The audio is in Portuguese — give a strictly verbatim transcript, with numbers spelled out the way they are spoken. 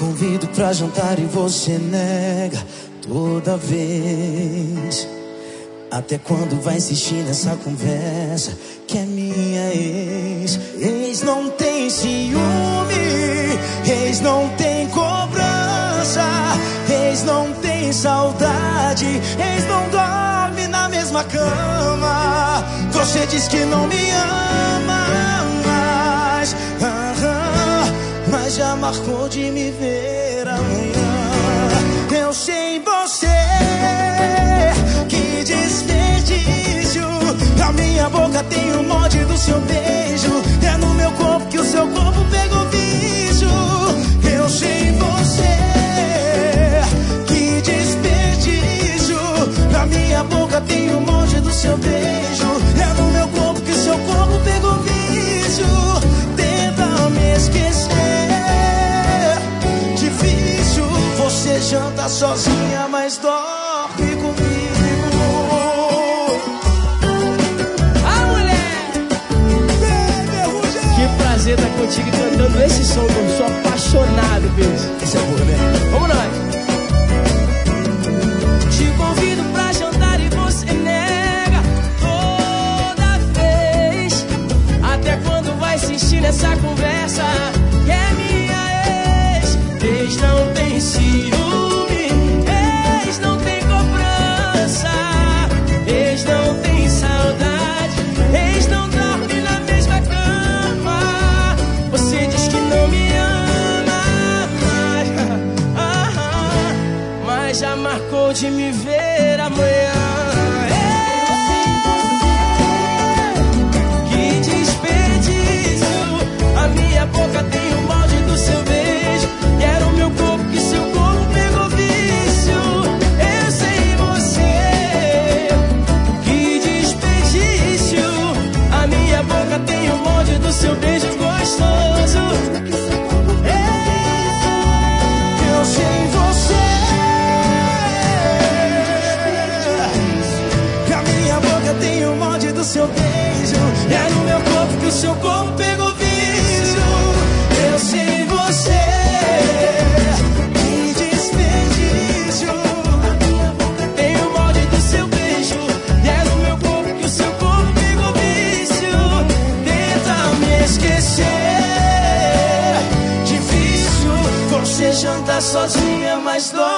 convido pra jantar e você nega toda vez. Até quando vai insistir nessa conversa que é minha ex? Ex não tem ciúme, ex não tem cobrança, ex não tem saudade, ex não dorme na mesma cama. Você diz que não me ama mais, ah, ah, mas já marcou de me ver amanhã. Eu sei você, que desperdício. A minha boca tem o molde do seu beijo. É no meu corpo que o seu corpo pegou vício. Eu sei você, que desperdício. A minha boca tem o molde do seu beijo. É no meu corpo que o seu corpo pegou vício. Tenta me esquecer, difícil. Você janta sozinha, mas dorme comigo. Ah, mulher! Que prazer estar contigo cantando esse som, eu sou apaixonado, beijo. Esse é boa, né? Vamos nós! Te convido pra jantar e você nega toda vez. Até quando vai insistir nessa conversa que é minha ex? Ex não tem ciúme, ex não tem cobrança, ex não tem saudade, ex não dorme na mesma cama. Você diz que não me ama mais, ah, ah, mas já marcou de me ver amanhã. Que desperdício. A minha boca tem o molde do seu beijo. Quero o meu corpo que seu corpo pegou vício. Eu sei você, que desperdício. A minha boca tem o molde do seu beijo gostoso. Eu sei você, que a minha boca tem o molde do seu beijo. É no meu corpo que o seu corpo pegou vício. Eu sei você, que desperdício. Tem o molde do seu beijo. É no meu corpo que o seu corpo pegou vício. Tenta me esquecer, Difícil, você janta sozinha, mas dói.